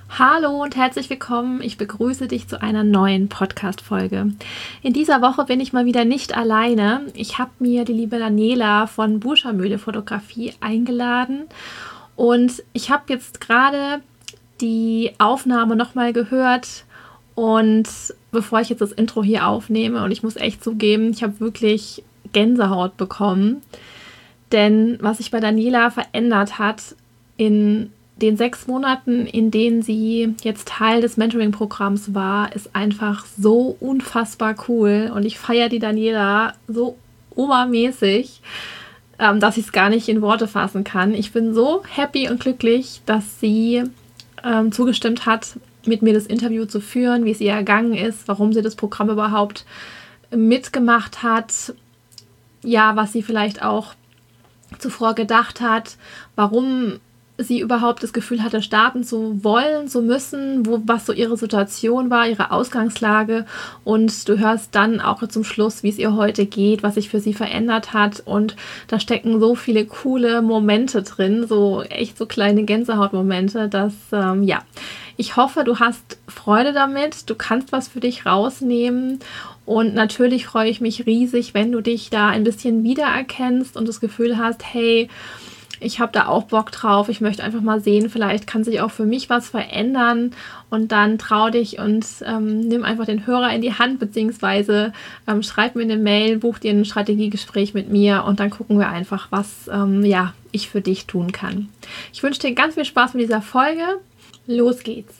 Hallo und herzlich willkommen. Ich begrüße dich zu einer neuen Podcast-Folge. In dieser Woche bin ich mal wieder nicht alleine. Ich habe mir die liebe Daniela von Burschamühle Fotografie eingeladen und ich habe jetzt gerade die Aufnahme nochmal gehört und bevor ich jetzt das Intro hier aufnehme, und ich muss echt zugeben, ich habe wirklich Gänsehaut bekommen, denn was sich bei Daniela verändert hat in den 6 Monaten, in denen sie jetzt Teil des Mentoring-Programms war, ist einfach so unfassbar cool. Und ich feiere die Daniela so obermäßig, dass ich es gar nicht in Worte fassen kann. Ich bin so happy und glücklich, dass sie zugestimmt hat, mit mir das Interview zu führen, wie es ihr ergangen ist, warum sie das Programm überhaupt mitgemacht hat, ja, was sie vielleicht auch zuvor gedacht hat, warum sie überhaupt das Gefühl hatte, starten zu wollen, zu müssen, was so ihre Situation war, ihre Ausgangslage. Und du hörst dann auch zum Schluss, wie es ihr heute geht, was sich für sie verändert hat. Und da stecken so viele coole Momente drin, so echt so kleine Gänsehautmomente, dass, ja, ich hoffe, du hast Freude damit, du kannst was für dich rausnehmen. Und natürlich freue ich mich riesig, wenn du dich da ein bisschen wiedererkennst und das Gefühl hast, hey, ich habe da auch Bock drauf, ich möchte einfach mal sehen, vielleicht kann sich auch für mich was verändern, und dann trau dich und nimm einfach den Hörer in die Hand, beziehungsweise schreib mir eine Mail, buch dir ein Strategiegespräch mit mir und dann gucken wir einfach, was ja, ich für dich tun kann. Ich wünsche dir ganz viel Spaß mit dieser Folge. Los geht's!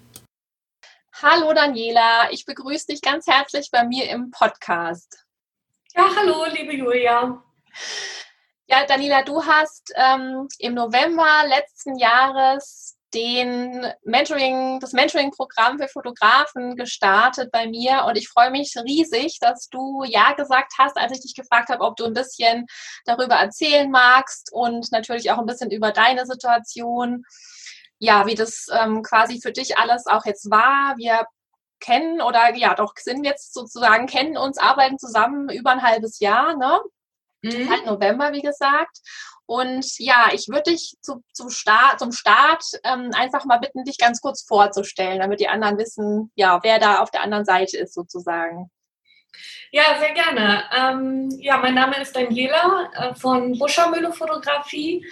Hallo Daniela, ich begrüße dich ganz herzlich bei mir im Podcast. Ja, hallo, liebe Julia. Ja, Daniela, du hast im November letzten Jahres das Mentoring-Programm für Fotografen gestartet bei mir, und ich freue mich riesig, dass du ja gesagt hast, als ich dich gefragt habe, ob du ein bisschen darüber erzählen magst und natürlich auch ein bisschen über deine Situation, ja, wie das quasi für dich alles auch jetzt war. Wir kennen oder ja doch sind jetzt sozusagen, kennen uns, arbeiten zusammen über ein halbes Jahr, ne? Seit November, wie gesagt. Und ja, ich würde dich zum Start einfach mal bitten, dich ganz kurz vorzustellen, damit die anderen wissen, ja, wer da auf der anderen Seite ist sozusagen. Ja, sehr gerne. Ja, mein Name ist Daniela von Burschamühle Fotografie.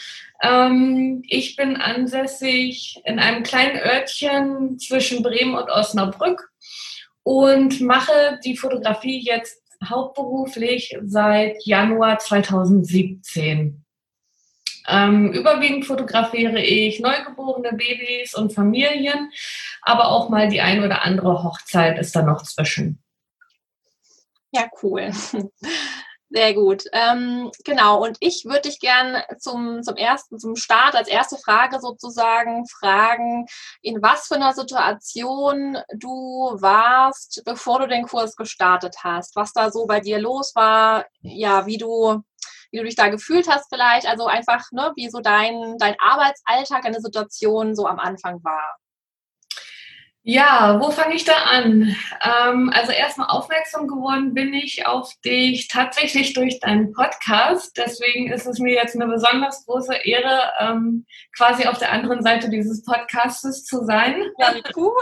Ich bin ansässig in einem kleinen Örtchen zwischen Bremen und Osnabrück und mache die Fotografie jetzt hauptberuflich seit Januar 2017. Überwiegend fotografiere ich neugeborene Babys und Familien, aber auch mal die ein oder andere Hochzeit ist da noch zwischen. Ja, cool. Sehr gut. Genau, und ich würde dich gern zum Start als erste Frage sozusagen fragen, in was für einer Situation du warst, bevor du den Kurs gestartet hast, was da so bei dir los war, ja, wie du dich da gefühlt hast vielleicht, also einfach, ne, wie so dein Arbeitsalltag, deine Situation so am Anfang war. Ja, wo fange ich da an? Also erstmal aufmerksam geworden bin ich auf dich tatsächlich durch deinen Podcast. Deswegen ist es mir jetzt eine besonders große Ehre, quasi auf der anderen Seite dieses Podcastes zu sein. Ja, wie cool.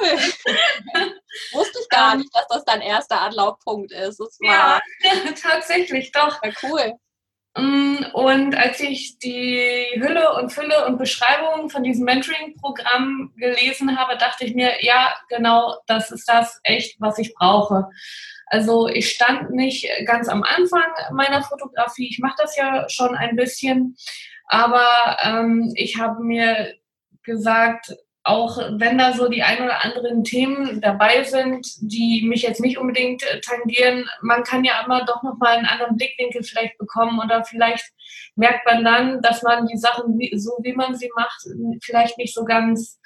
Wusste ich gar nicht, dass das dein erster Anlaufpunkt ist. Das war ja, tatsächlich, doch. Ja, cool. Und als ich die Hülle und Fülle und Beschreibung von diesem Mentoring-Programm gelesen habe, dachte ich mir, ja, genau, das ist das echt, was ich brauche. Also ich stand nicht ganz am Anfang meiner Fotografie, ich mache das ja schon ein bisschen, aber ich habe mir gesagt, auch wenn da so die ein oder anderen Themen dabei sind, die mich jetzt nicht unbedingt tangieren, man kann ja immer doch nochmal einen anderen Blickwinkel vielleicht bekommen, oder vielleicht merkt man dann, dass man die Sachen, so wie man sie macht, vielleicht nicht so ganz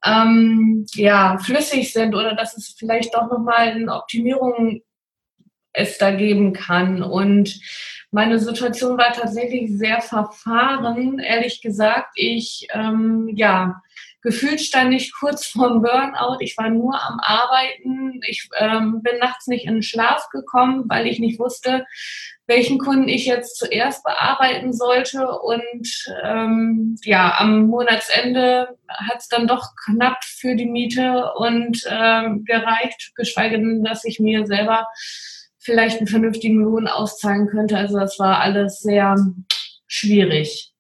ja, flüssig sind, oder dass es vielleicht doch nochmal eine Optimierung es da geben kann. Und meine Situation war tatsächlich sehr verfahren, ehrlich gesagt. Ich ja, gefühlt stand ich kurz vorm Burnout. Ich war nur am Arbeiten. Ich bin nachts nicht in den Schlaf gekommen, weil ich nicht wusste, welchen Kunden ich jetzt zuerst bearbeiten sollte. Und am Monatsende hat es dann doch knapp für die Miete und gereicht, geschweige denn, dass ich mir selber vielleicht einen vernünftigen Lohn auszahlen könnte. Also das war alles sehr schwierig.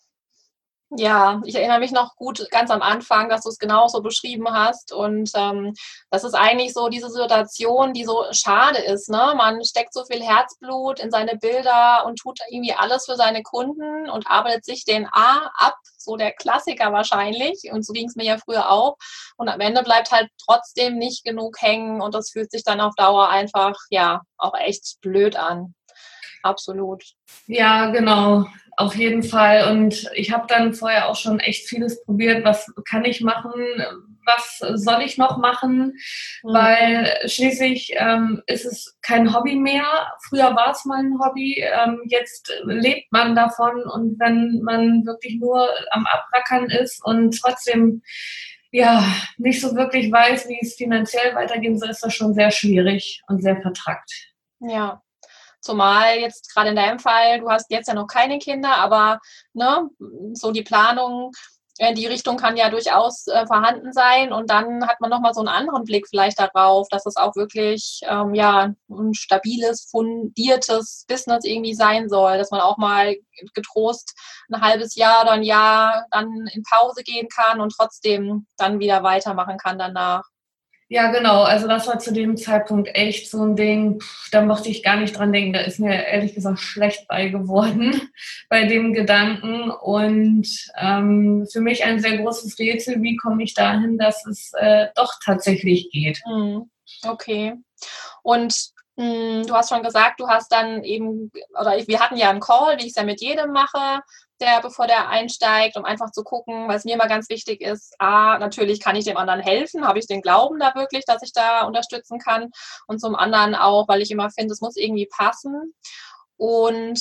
Ja, ich erinnere mich noch gut ganz am Anfang, dass du es genauso beschrieben hast. Und das ist eigentlich so diese Situation, die so schade ist. Ne? Man steckt so viel Herzblut in seine Bilder und tut irgendwie alles für seine Kunden und arbeitet sich den A ab, so der Klassiker wahrscheinlich. Und so ging es mir ja früher auch. Und am Ende bleibt halt trotzdem nicht genug hängen und das fühlt sich dann auf Dauer einfach, ja, auch echt blöd an. Absolut. Ja, genau, auf jeden Fall. Und ich habe dann vorher auch schon echt vieles probiert. Was kann ich machen? Was soll ich noch machen? Weil schließlich ist es kein Hobby mehr. Früher war es mal ein Hobby. Jetzt lebt man davon. Und wenn man wirklich nur am Abrackern ist und trotzdem nicht so wirklich weiß, wie es finanziell weitergehen soll, ist das schon sehr schwierig und sehr vertrackt. Ja. Zumal jetzt gerade in deinem Fall, du hast jetzt ja noch keine Kinder, aber ne, so die Planung in die Richtung kann ja durchaus vorhanden sein und dann hat man nochmal so einen anderen Blick vielleicht darauf, dass es auch wirklich ein stabiles, fundiertes Business irgendwie sein soll, dass man auch mal getrost ein halbes Jahr oder ein Jahr dann in Pause gehen kann und trotzdem dann wieder weitermachen kann danach. Ja, genau. Also das war zu dem Zeitpunkt echt so ein Ding, da mochte ich gar nicht dran denken. Da ist mir ehrlich gesagt schlecht bei geworden bei dem Gedanken. Und für mich ein sehr großes Rätsel, wie komme ich dahin, dass es doch tatsächlich geht. Okay. Und du hast schon gesagt, du hast dann eben, wir hatten ja einen Call, wie ich es ja mit jedem mache, bevor der einsteigt, um einfach zu gucken, was mir immer ganz wichtig ist, natürlich kann ich dem anderen helfen, habe ich den Glauben da wirklich, dass ich da unterstützen kann und zum anderen auch, weil ich immer finde, es muss irgendwie passen und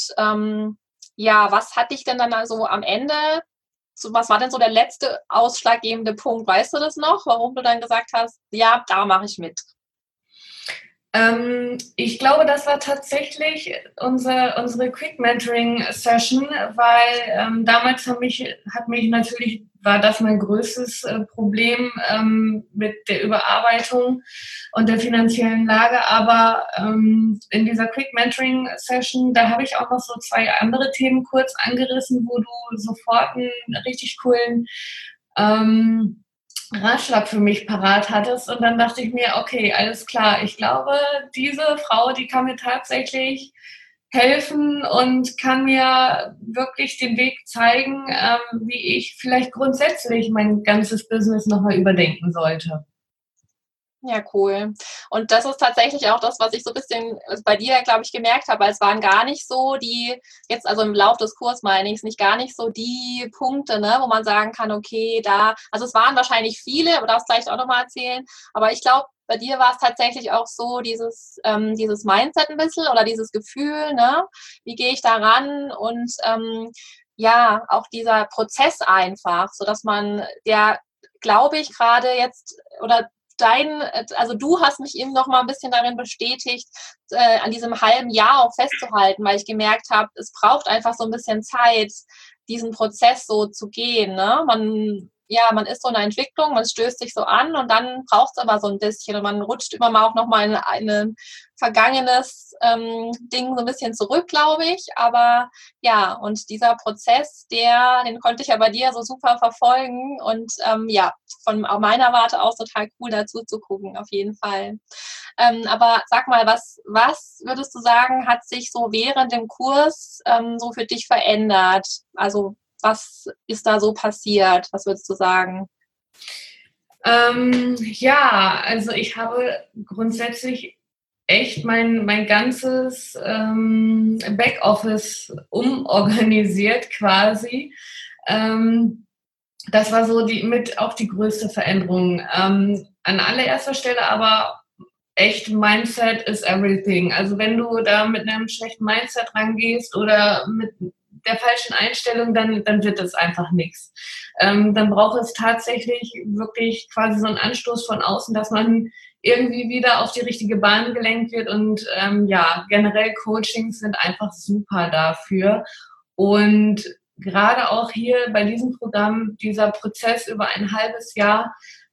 was hat dich denn dann also am Ende, was war denn so der letzte ausschlaggebende Punkt, weißt du das noch, warum du dann gesagt hast, ja, da mache ich mit? Ich glaube, das war tatsächlich unsere Quick Mentoring Session, weil damals war das mein größtes Problem mit der Überarbeitung und der finanziellen Lage. Aber in dieser Quick Mentoring Session, da habe ich auch noch so 2 andere Themen kurz angerissen, wo du sofort einen richtig coolen Ratschlag für mich parat hattest und dann dachte ich mir, okay, alles klar, ich glaube, diese Frau, die kann mir tatsächlich helfen und kann mir wirklich den Weg zeigen, wie ich vielleicht grundsätzlich mein ganzes Business nochmal überdenken sollte. Ja, cool. Und das ist tatsächlich auch das, was ich so ein bisschen bei dir, glaube ich, gemerkt habe, weil es waren gar nicht so jetzt also im Lauf des Kurses meine ich es, nicht gar nicht so die Punkte, ne, wo man sagen kann, okay, also es waren wahrscheinlich viele, aber darfst gleich auch nochmal erzählen, aber ich glaube, bei dir war es tatsächlich auch so dieses Mindset ein bisschen oder dieses Gefühl, ne, wie gehe ich da ran und auch dieser Prozess einfach, sodass man, der glaube ich gerade jetzt, oder also du hast mich eben noch mal ein bisschen darin bestätigt, an diesem halben Jahr auch festzuhalten, weil ich gemerkt habe, es braucht einfach so ein bisschen Zeit, diesen Prozess so zu gehen. Ne? Man ist so in einer Entwicklung, man stößt sich so an und dann braucht es aber so ein bisschen und man rutscht immer mal auch noch mal in ein vergangenes Ding so ein bisschen zurück, glaube ich. Aber ja, und dieser Prozess, den konnte ich ja bei dir so super verfolgen und von meiner Warte aus total cool dazu zu gucken, auf jeden Fall. Aber sag mal, was würdest du sagen, hat sich so während dem Kurs so für dich verändert? Also was ist da so passiert? Was würdest du sagen? Also ich habe grundsätzlich echt mein ganzes Backoffice umorganisiert quasi. Das war so mit auch die größte Veränderung. An allererster Stelle aber echt Mindset is everything. Also wenn du da mit einem schlechten Mindset rangehst oder mit der falschen Einstellung, dann wird es einfach nichts. Dann braucht es tatsächlich wirklich quasi so einen Anstoß von außen, dass man irgendwie wieder auf die richtige Bahn gelenkt wird. Und generell Coachings sind einfach super dafür. Und gerade auch hier bei diesem Programm, dieser Prozess über ein halbes Jahr,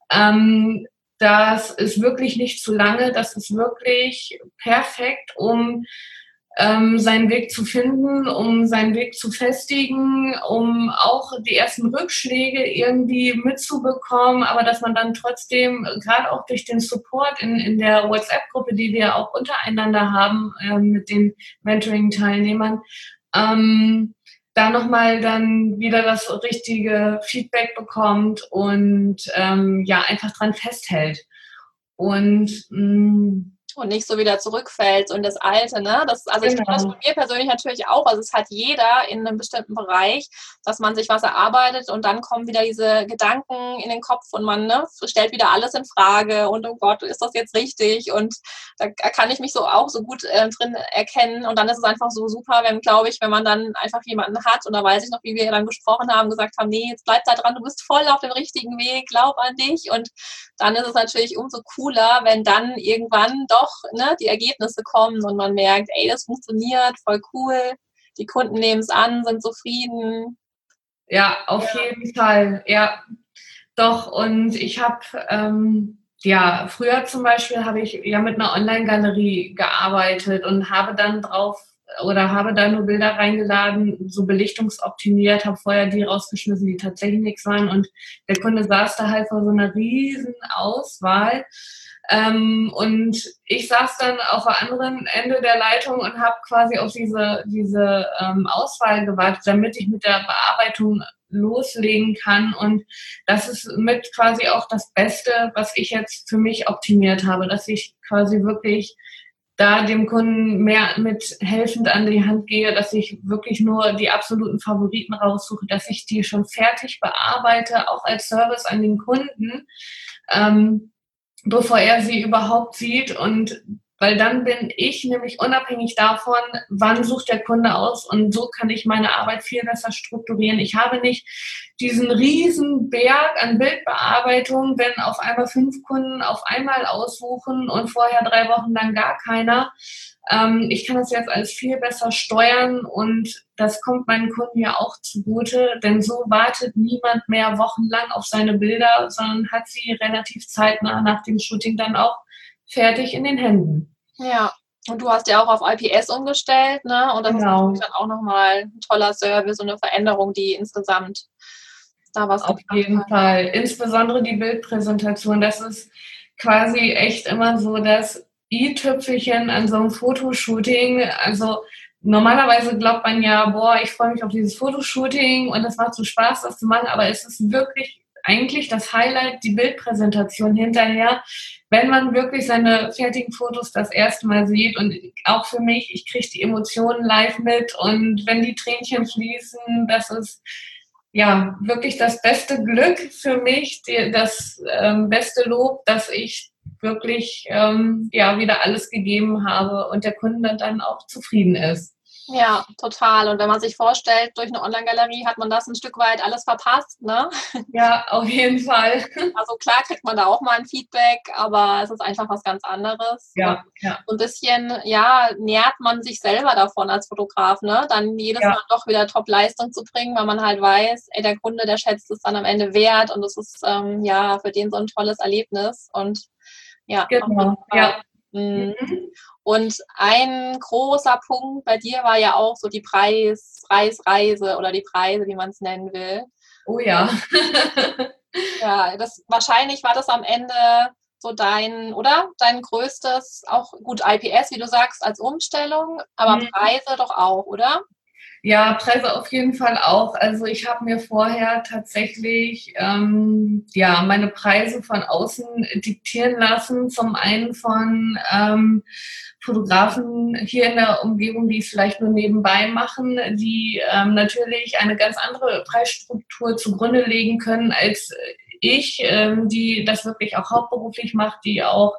das ist wirklich nicht zu lange, das ist wirklich perfekt, um seinen Weg zu finden, um seinen Weg zu festigen, um auch die ersten Rückschläge irgendwie mitzubekommen, aber dass man dann trotzdem, gerade auch durch den Support in der WhatsApp-Gruppe, die wir auch untereinander haben mit den Mentoring-Teilnehmern, da nochmal dann wieder das richtige Feedback bekommt und einfach dran festhält. Und und nicht so wieder zurückfällt und das Alte, ne? Ich kenne das von mir persönlich natürlich auch. Also es hat jeder in einem bestimmten Bereich, dass man sich was erarbeitet und dann kommen wieder diese Gedanken in den Kopf und man stellt wieder alles in Frage und oh Gott, ist das jetzt richtig? Und da kann ich mich auch so gut drin erkennen und dann ist es einfach so super, wenn man dann einfach jemanden hat und da weiß ich noch, wie wir dann gesprochen haben, gesagt haben, nee, jetzt bleib da dran, du bist voll auf dem richtigen Weg, glaub an dich und dann ist es natürlich umso cooler, wenn dann irgendwann doch die Ergebnisse kommen und man merkt, ey, das funktioniert, voll cool, die Kunden nehmen es an, sind zufrieden. Ja, auf jeden Fall, ja, doch. Und ich habe, früher zum Beispiel habe ich ja mit einer Online-Galerie gearbeitet und habe dann habe da nur Bilder reingeladen, so belichtungsoptimiert, habe vorher die rausgeschmissen, die tatsächlich nichts waren und der Kunde saß da halt vor so einer riesen Auswahl. Und ich saß dann auf der anderen Ende der Leitung und habe quasi auf diese Auswahl gewartet, damit ich mit der Bearbeitung loslegen kann. Und das ist mit quasi auch das Beste, was ich jetzt für mich optimiert habe, dass ich quasi wirklich da dem Kunden mehr mit helfend an die Hand gehe, dass ich wirklich nur die absoluten Favoriten raussuche, dass ich die schon fertig bearbeite, auch als Service an den Kunden, bevor er sie überhaupt sieht. Und weil dann bin ich nämlich unabhängig davon, wann sucht der Kunde aus und so kann ich meine Arbeit viel besser strukturieren. Ich habe nicht diesen riesen Berg an Bildbearbeitung, wenn auf einmal 5 Kunden auf einmal aussuchen und vorher 3 Wochen lang gar keiner. Ich kann das jetzt alles viel besser steuern und das kommt meinen Kunden ja auch zugute, denn so wartet niemand mehr wochenlang auf seine Bilder, sondern hat sie relativ zeitnah nach dem Shooting dann auch fertig in den Händen. Ja, und du hast ja auch auf IPS umgestellt, ne? Und das ist natürlich dann auch nochmal ein toller Service und eine Veränderung, die insgesamt da was auf jeden Fall. Insbesondere die Bildpräsentation, das ist quasi echt immer so das i-Tüpfelchen an so einem Fotoshooting. Also normalerweise glaubt man ja, boah, ich freue mich auf dieses Fotoshooting und das macht so Spaß, das zu machen, aber es ist wirklich eigentlich das Highlight, die Bildpräsentation hinterher, wenn man wirklich seine fertigen Fotos das erste Mal sieht. Und auch für mich, ich kriege die Emotionen live mit und wenn die Tränchen fließen, das ist ja wirklich das beste Glück für mich, das beste Lob, dass ich wirklich wieder alles gegeben habe und der Kunde dann auch zufrieden ist. Ja, total. Und wenn man sich vorstellt, durch eine Online-Galerie hat man das ein Stück weit alles verpasst, ne? Ja, auf jeden Fall. Also klar kriegt man da auch mal ein Feedback, aber es ist einfach was ganz anderes. Ja. So ein bisschen, nährt man sich selber davon als Fotograf, ne? Dann jedes Mal doch wieder Top-Leistung zu bringen, weil man halt weiß, ey, der Kunde, der schätzt es dann am Ende wert und es ist, für den so ein tolles Erlebnis und ja. Genau, ja. Mhm. Und ein großer Punkt bei dir war ja auch so die Preisreise oder die Preise, wie man es nennen will. Oh ja. Ja, wahrscheinlich war das am Ende so dein größtes, auch gut IPS, wie du sagst, als Umstellung, aber Preise doch auch, oder? Ja, Preise auf jeden Fall auch. Also ich habe mir vorher tatsächlich meine Preise von außen diktieren lassen. Zum einen von Fotografen hier in der Umgebung, die es vielleicht nur nebenbei machen, die natürlich eine ganz andere Preisstruktur zugrunde legen können, als ich, die das wirklich auch hauptberuflich macht, die auch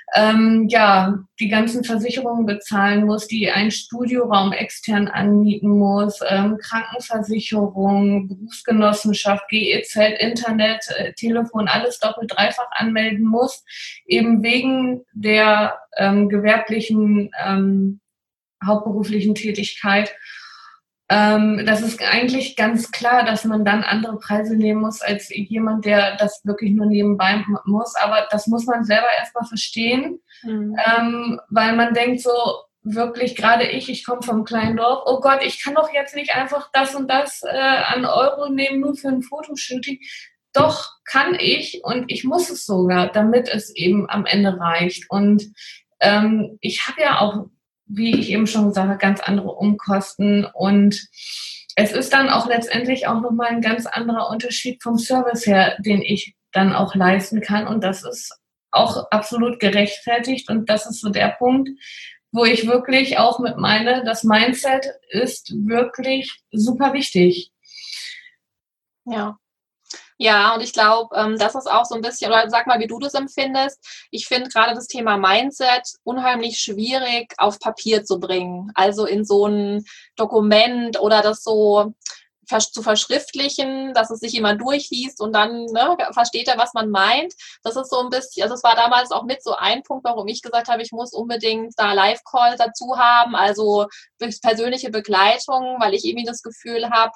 die ganzen Versicherungen bezahlen muss, die einen Studioraum extern anmieten muss, Krankenversicherung, Berufsgenossenschaft, GEZ, Internet, Telefon, alles doppelt, dreifach anmelden muss, eben wegen der gewerblichen, hauptberuflichen Tätigkeit. Das ist eigentlich ganz klar, dass man dann andere Preise nehmen muss als jemand, der das wirklich nur nebenbei muss. Aber das muss man selber erstmal verstehen, weil man denkt so, wirklich, gerade ich komme vom kleinen Dorf, oh Gott, ich kann doch jetzt nicht einfach das und das an Euro nehmen, nur für ein Fotoshooting. Doch, kann ich und ich muss es sogar, damit es eben am Ende reicht. Und ich habe ja auch, wie ich eben schon gesagt habe, ganz andere Umkosten und es ist dann auch letztendlich auch nochmal ein ganz anderer Unterschied vom Service her, den ich dann auch leisten kann und das ist auch absolut gerechtfertigt und das ist so der Punkt, wo ich wirklich auch mit meine, das Mindset ist wirklich super wichtig. Ja. Ja, und ich glaube, das ist auch so ein bisschen, oder sag mal, wie du das empfindest. Ich finde gerade das Thema Mindset unheimlich schwierig auf Papier zu bringen. Also in so ein Dokument oder das so zu verschriftlichen, dass es sich jemand durchliest und dann versteht er, was man meint. Das ist so ein bisschen, also es war damals auch mit so ein Punkt, warum ich gesagt habe, ich muss unbedingt da Live-Call dazu haben, also persönliche Begleitung, weil ich irgendwie das Gefühl habe,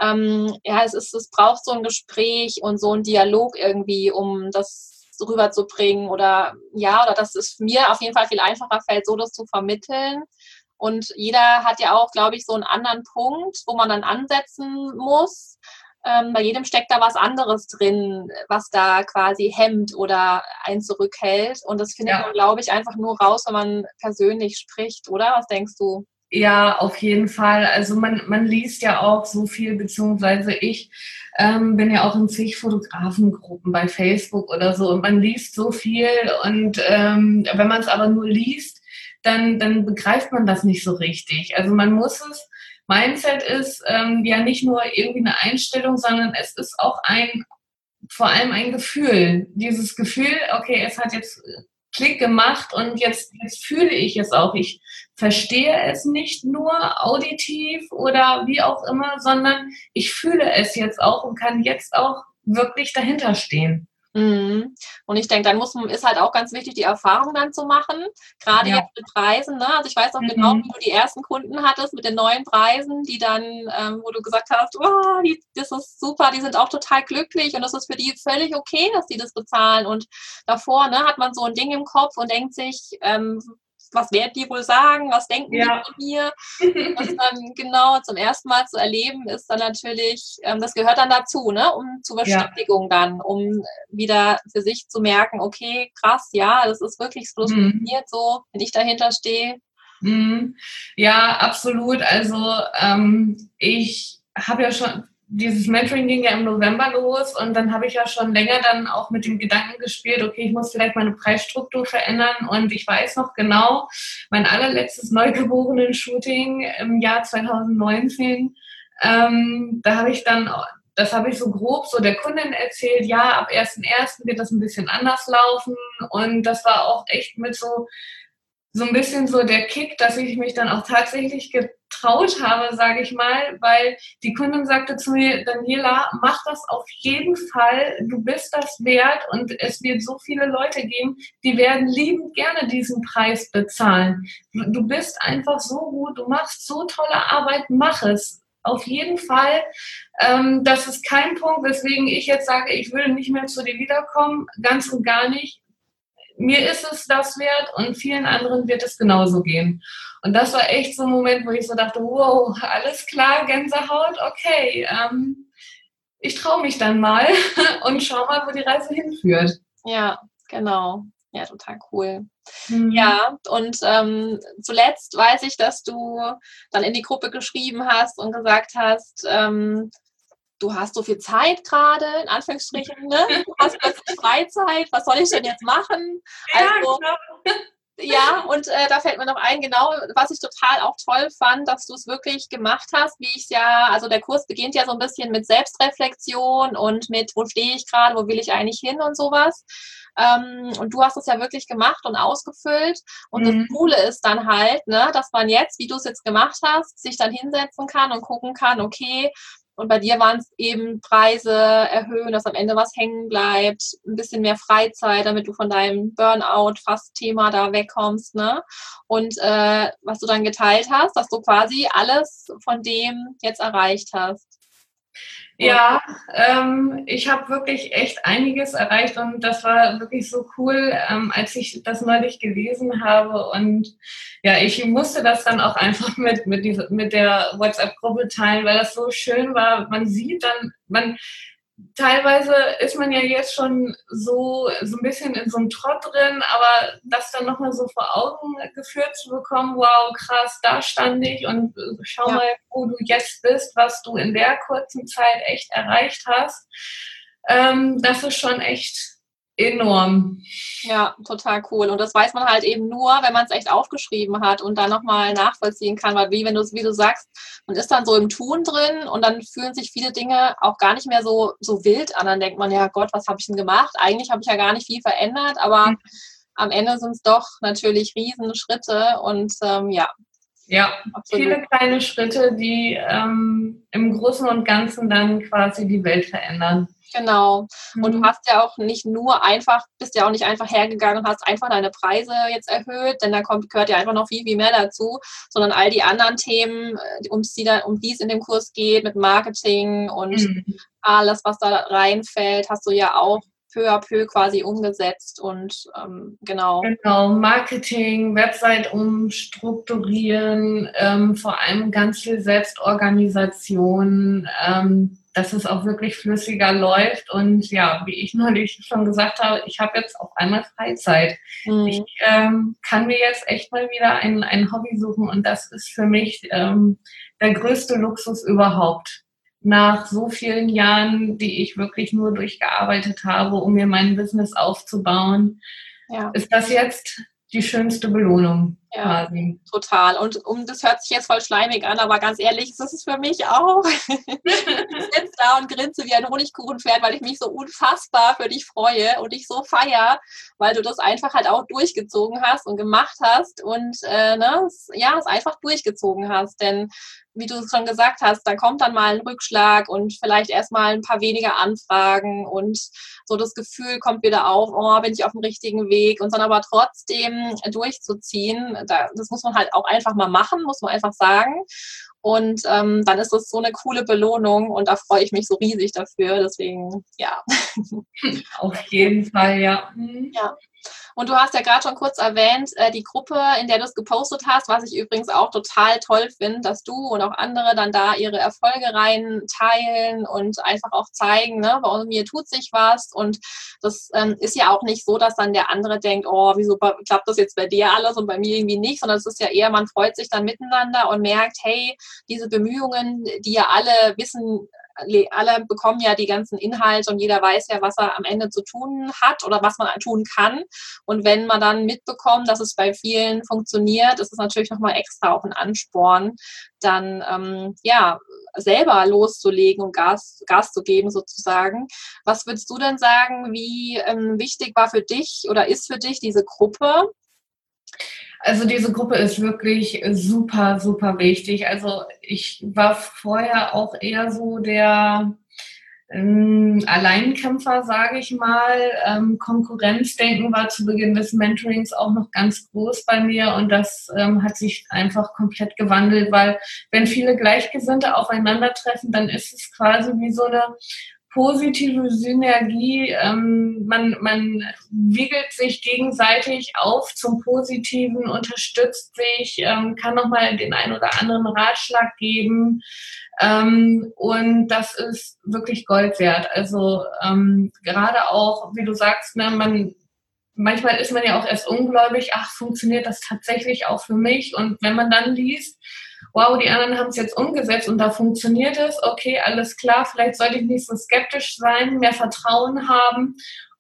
es braucht so ein Gespräch und so ein Dialog irgendwie, um das rüberzubringen oder dass es mir auf jeden Fall viel einfacher fällt, so das zu vermitteln. Und jeder hat ja auch, glaube ich, so einen anderen Punkt, wo man dann ansetzen muss. Bei jedem steckt da was anderes drin, was da quasi hemmt oder einen zurückhält. Und das findet man, glaube ich, einfach nur raus, wenn man persönlich spricht, oder? Was denkst du? Ja, auf jeden Fall. Also man liest ja auch so viel, beziehungsweise ich bin ja auch in zig Fotografengruppen bei Facebook oder so und man liest so viel und wenn man es aber nur liest, dann begreift man das nicht so richtig. Also man muss es, Mindset ist ja nicht nur irgendwie eine Einstellung, sondern es ist auch vor allem ein Gefühl. Dieses Gefühl, okay, es hat jetzt Klick gemacht und jetzt fühle ich es auch. Ich verstehe es nicht nur auditiv oder wie auch immer, sondern ich fühle es jetzt auch und kann jetzt auch wirklich dahinter stehen. Und ich denke, dann ist halt auch ganz wichtig, die Erfahrung dann zu machen, gerade jetzt mit Preisen. Ne? Also ich weiß auch genau, wie du die ersten Kunden hattest mit den neuen Preisen, die dann, wo du gesagt hast, oh, das ist super, die sind auch total glücklich und das ist für die völlig okay, dass die das bezahlen. Und davor hat man so ein Ding im Kopf und denkt sich, was werden die wohl sagen, was denken die von mir? Das dann genau zum ersten Mal zu erleben, ist dann natürlich, das gehört dann dazu, um zur Bestätigung dann, um wieder für sich zu merken, okay, krass, ja, das ist wirklich so, das funktioniert so, wenn ich dahinter stehe. Ja, absolut. Also ich habe ja schon, dieses Mentoring ging ja im November los und dann habe ich ja schon länger dann auch mit dem Gedanken gespielt, okay, ich muss vielleicht meine Preisstruktur verändern und ich weiß noch genau, mein allerletztes Neugeborenen-Shooting im Jahr 2019, da habe ich dann, das habe ich so grob so der Kundin erzählt, ja, ab 1.1. wird das ein bisschen anders laufen und das war auch echt mit so ein bisschen so der Kick, dass ich mich dann auch tatsächlich getraut habe, sage ich mal, weil die Kundin sagte zu mir, Daniela, mach das auf jeden Fall, du bist das wert und es wird so viele Leute geben, die werden liebend gerne diesen Preis bezahlen. Du bist einfach so gut, du machst so tolle Arbeit, mach es. Auf jeden Fall, das ist kein Punkt, weswegen ich jetzt sage, ich will nicht mehr zu dir wiederkommen, ganz und gar nicht. Mir ist es das wert und vielen anderen wird es genauso gehen. Und das war echt so ein Moment, wo ich so dachte, wow, alles klar, Gänsehaut, okay, ich traue mich dann mal und schau mal, wo die Reise hinführt. Ja, genau. Ja, total cool. Ja, und zuletzt weiß ich, dass du dann in die Gruppe geschrieben hast und gesagt hast, du hast so viel Zeit gerade, in Anführungsstrichen, ne? Du hast plötzlich Freizeit, was soll ich denn jetzt machen? Ja, also, klar. Ja, und da fällt mir noch ein, genau, was ich total auch toll fand, dass du es wirklich gemacht hast, wie ich es ja, also der Kurs beginnt ja so ein bisschen mit Selbstreflexion und mit, wo stehe ich gerade, wo will ich eigentlich hin und sowas. Und du hast es ja wirklich gemacht und ausgefüllt. Und das Coole ist dann halt, ne, dass man jetzt, wie du es jetzt gemacht hast, sich dann hinsetzen kann und gucken kann, okay, und bei dir waren es eben Preise erhöhen, dass am Ende was hängen bleibt, ein bisschen mehr Freizeit, damit du von deinem Burnout-Fast-Thema da wegkommst, ne? Und was du dann geteilt hast, dass du quasi alles von dem jetzt erreicht hast. Ja, ich habe wirklich echt einiges erreicht und das war wirklich so cool, als ich das neulich gelesen habe. Und ja, ich musste das dann auch einfach mit der WhatsApp-Gruppe teilen, weil das so schön war. Man sieht dann, teilweise ist man ja jetzt schon so ein bisschen in so einem Trott drin, aber das dann nochmal so vor Augen geführt zu bekommen, wow, krass, da stand ich und schau mal, wo du jetzt bist, was du in der kurzen Zeit echt erreicht hast. Das ist schon echt enorm. Ja, total cool. Und das weiß man halt eben nur, wenn man es echt aufgeschrieben hat und dann nochmal nachvollziehen kann, weil wie du sagst, man ist dann so im Tun drin und dann fühlen sich viele Dinge auch gar nicht mehr so wild an. Dann denkt man, ja Gott, was habe ich denn gemacht? Eigentlich habe ich ja gar nicht viel verändert, aber am Ende sind es doch natürlich Riesenschritte und ja. Ja, absolut. Viele kleine Schritte, die im Großen und Ganzen dann quasi die Welt verändern. Genau. Und du hast ja auch bist ja auch nicht einfach hergegangen und hast einfach deine Preise jetzt erhöht, denn da gehört ja einfach noch viel, viel mehr dazu, sondern all die anderen Themen, um die es in dem Kurs geht, mit Marketing und alles, was da reinfällt, hast du ja auch peu à peu quasi umgesetzt und genau. Genau, Marketing, Website umstrukturieren, vor allem ganz viel Selbstorganisation, dass es auch wirklich flüssiger läuft. Und ja, wie ich neulich schon gesagt habe, ich habe jetzt auf einmal Freizeit. Ich kann mir jetzt echt mal wieder ein Hobby suchen und das ist für mich der größte Luxus überhaupt. Nach so vielen Jahren, die ich wirklich nur durchgearbeitet habe, um mir mein Business aufzubauen, ist das jetzt die schönste Belohnung quasi. Total. Und das hört sich jetzt voll schleimig an, aber ganz ehrlich, das ist für mich auch. Ich sitze da und grinse wie ein Honigkuchenpferd, weil ich mich so unfassbar für dich freue und dich so feiere, weil du das einfach halt auch durchgezogen hast und gemacht hast und es einfach durchgezogen hast. Denn wie du es schon gesagt hast, da kommt dann mal ein Rückschlag und vielleicht erstmal ein paar weniger Anfragen und so das Gefühl kommt wieder auf, oh, bin ich auf dem richtigen Weg und dann aber trotzdem durchzuziehen, das muss man halt auch einfach mal machen, muss man einfach sagen. Und dann ist das so eine coole Belohnung und da freue ich mich so riesig dafür. Deswegen, ja. Auf jeden Fall, ja. Ja. Und du hast ja gerade schon kurz erwähnt, die Gruppe, in der du es gepostet hast, was ich übrigens auch total toll finde, dass du und auch andere dann da ihre Erfolge rein teilen und einfach auch zeigen, ne, bei mir tut sich was. Und das ist ja auch nicht so, dass dann der andere denkt, oh, wieso klappt das jetzt bei dir alles und bei mir irgendwie nicht, sondern es ist ja eher, man freut sich dann miteinander und merkt, hey, diese Bemühungen, die ja alle wissen, alle bekommen ja die ganzen Inhalte und jeder weiß ja, was er am Ende zu tun hat oder was man tun kann. Und wenn man dann mitbekommt, dass es bei vielen funktioniert, ist es natürlich nochmal extra auch ein Ansporn, dann selber loszulegen und Gas zu geben sozusagen. Was würdest du denn sagen, wie wichtig war für dich oder ist für dich diese Gruppe? Also diese Gruppe ist wirklich super, super wichtig. Also ich war vorher auch eher so der Alleinkämpfer, sage ich mal. Konkurrenzdenken war zu Beginn des Mentorings auch noch ganz groß bei mir und das hat sich einfach komplett gewandelt, weil wenn viele Gleichgesinnte aufeinandertreffen, dann ist es quasi wie so eine positive Synergie. Man wiegelt sich gegenseitig auf zum Positiven, unterstützt sich, kann nochmal den einen oder anderen Ratschlag geben. Und das ist wirklich Gold wert. Also gerade auch, wie du sagst, ne, manchmal ist man ja auch erst ungläubig, ach, funktioniert das tatsächlich auch für mich? Und wenn man dann liest, wow, die anderen haben es jetzt umgesetzt und da funktioniert es, okay, alles klar, vielleicht sollte ich nicht so skeptisch sein, mehr Vertrauen haben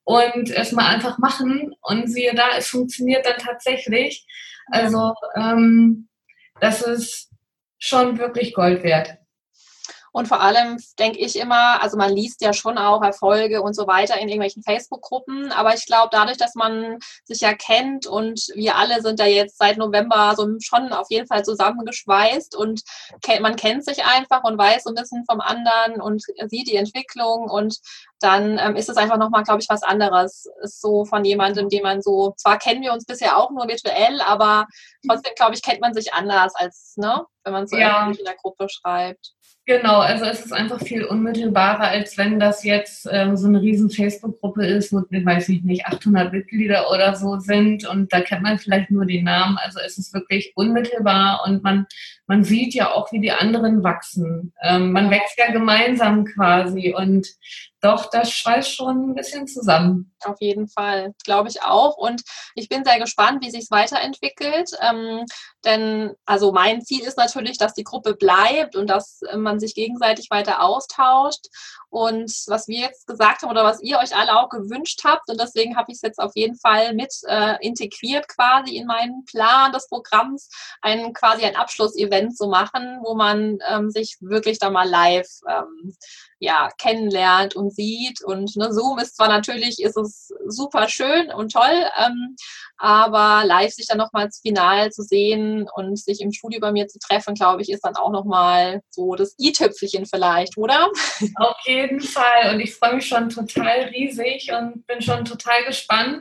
und erstmal einfach machen und siehe da, es funktioniert dann tatsächlich. Also das ist schon wirklich Gold wert. Und vor allem denke ich immer, also man liest ja schon auch Erfolge und so weiter in irgendwelchen Facebook-Gruppen, aber ich glaube, dadurch, dass man sich ja kennt und wir alle sind ja jetzt seit November so schon auf jeden Fall zusammengeschweißt und man kennt sich einfach und weiß so ein bisschen vom anderen und sieht die Entwicklung und dann ist es einfach nochmal, glaube ich, was anderes. Ist so von jemandem, den man so, zwar kennen wir uns bisher auch nur virtuell, aber trotzdem, glaube ich, kennt man sich anders als, ne, wenn man so öffentlich in der Gruppe schreibt. Genau, also es ist einfach viel unmittelbarer, als wenn das jetzt so eine riesen Facebook-Gruppe ist, wo, weiß ich nicht, 800 Mitglieder oder so sind und da kennt man vielleicht nur den Namen. Also es ist wirklich unmittelbar und man sieht ja auch, wie die anderen wachsen. Man wächst ja gemeinsam quasi und doch, das schweißt schon ein bisschen zusammen. Auf jeden Fall, glaube ich auch. Und ich bin sehr gespannt, wie sich es weiterentwickelt. Denn also mein Ziel ist natürlich, dass die Gruppe bleibt und dass man sich gegenseitig weiter austauscht. Und was wir jetzt gesagt haben oder was ihr euch alle auch gewünscht habt, und deswegen habe ich es jetzt auf jeden Fall mit integriert quasi in meinen Plan des Programms, quasi ein Abschlussevent zu machen, wo man sich wirklich da mal live kennenlernt und sieht. Und ne, Zoom ist zwar natürlich, ist es super schön und toll, aber live sich dann nochmals final zu sehen und sich im Studio bei mir zu treffen, glaube ich, ist dann auch nochmal so das i-Tüpfelchen vielleicht, oder? Auf jeden Fall. Und ich freue mich schon total riesig und bin schon total gespannt.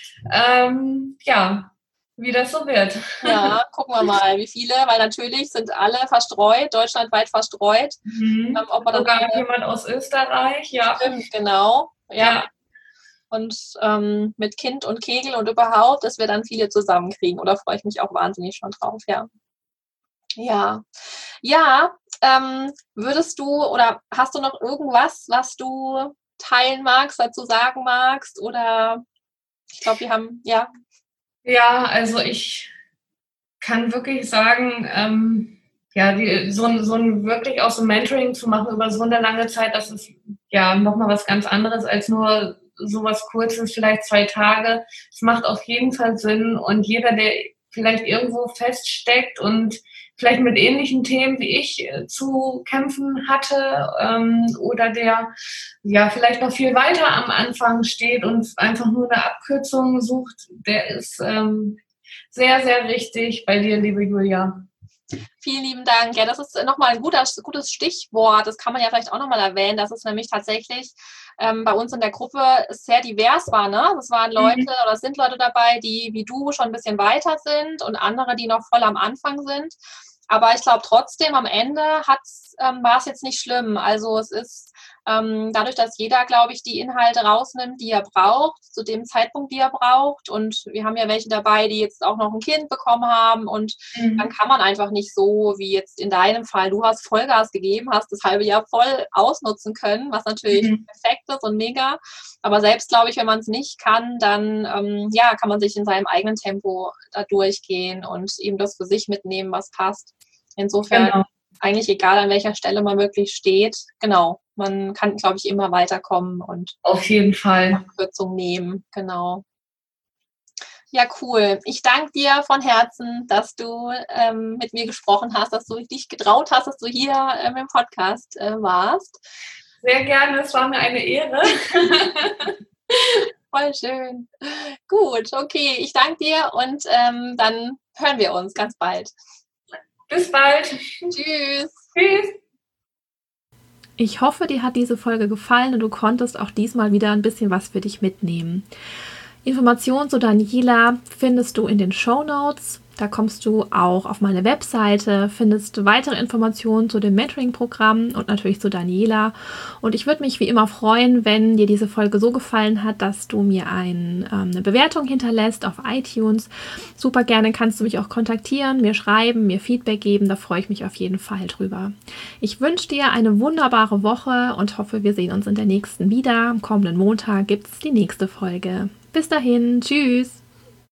Wie das so wird. Ja, gucken wir mal, wie viele, weil natürlich sind alle verstreut, deutschlandweit verstreut. Ob man sogar jemand aus Österreich, ja. Stimmt, genau. Ja. Und mit Kind und Kegel und überhaupt, dass wir dann viele zusammenkriegen. Oder freue ich mich auch wahnsinnig schon drauf, ja. Ja, würdest du oder hast du noch irgendwas, was du teilen magst, dazu sagen magst? Oder ich glaube, wir haben, ja. Ja, also ich kann wirklich sagen, so ein wirklich auch so Mentoring zu machen über so eine lange Zeit, das ist ja nochmal was ganz anderes als nur sowas Kurzes, vielleicht 2 Tage. Es macht auf jeden Fall Sinn und jeder, der vielleicht irgendwo feststeckt und vielleicht mit ähnlichen Themen wie ich zu kämpfen hatte oder der ja vielleicht noch viel weiter am Anfang steht und einfach nur eine Abkürzung sucht, der ist sehr, sehr richtig bei dir, liebe Julia. Vielen lieben Dank. Ja, das ist nochmal ein gutes Stichwort. Das kann man ja vielleicht auch nochmal erwähnen, dass es nämlich tatsächlich bei uns in der Gruppe sehr divers war. Ne? Das waren Leute oder sind Leute dabei, die wie du schon ein bisschen weiter sind und andere, die noch voll am Anfang sind. Aber ich glaube trotzdem, am Ende war es jetzt nicht schlimm. Also es ist dadurch, dass jeder, glaube ich, die Inhalte rausnimmt, die er braucht, zu dem Zeitpunkt, die er braucht. Und wir haben ja welche dabei, die jetzt auch noch ein Kind bekommen haben. Und dann kann man einfach nicht so, wie jetzt in deinem Fall, du hast Vollgas gegeben, hast das halbe Jahr voll ausnutzen können, was natürlich perfekt ist und mega. Aber selbst, glaube ich, wenn man es nicht kann, dann kann man sich in seinem eigenen Tempo da durchgehen und eben das für sich mitnehmen, was passt. Insofern eigentlich egal, an welcher Stelle man wirklich steht. Genau, man kann, glaube ich, immer weiterkommen und auf jeden Fall Abkürzung nehmen. Genau. Ja, cool. Ich danke dir von Herzen, dass du mit mir gesprochen hast, dass du dich getraut hast, dass du hier im Podcast warst. Sehr gerne, es war mir eine Ehre. Voll schön. Gut, okay, ich danke dir und dann hören wir uns ganz bald. Bis bald. Tschüss. Tschüss. Ich hoffe, dir hat diese Folge gefallen und du konntest auch diesmal wieder ein bisschen was für dich mitnehmen. Informationen zu Daniela findest du in den Shownotes. Da kommst du auch auf meine Webseite, findest weitere Informationen zu dem Mentoring-Programm und natürlich zu Daniela. Und ich würde mich wie immer freuen, wenn dir diese Folge so gefallen hat, dass du mir eine Bewertung hinterlässt auf iTunes. Super gerne kannst du mich auch kontaktieren, mir schreiben, mir Feedback geben. Da freue ich mich auf jeden Fall drüber. Ich wünsche dir eine wunderbare Woche und hoffe, wir sehen uns in der nächsten wieder. Am kommenden Montag gibt es die nächste Folge. Bis dahin, tschüss!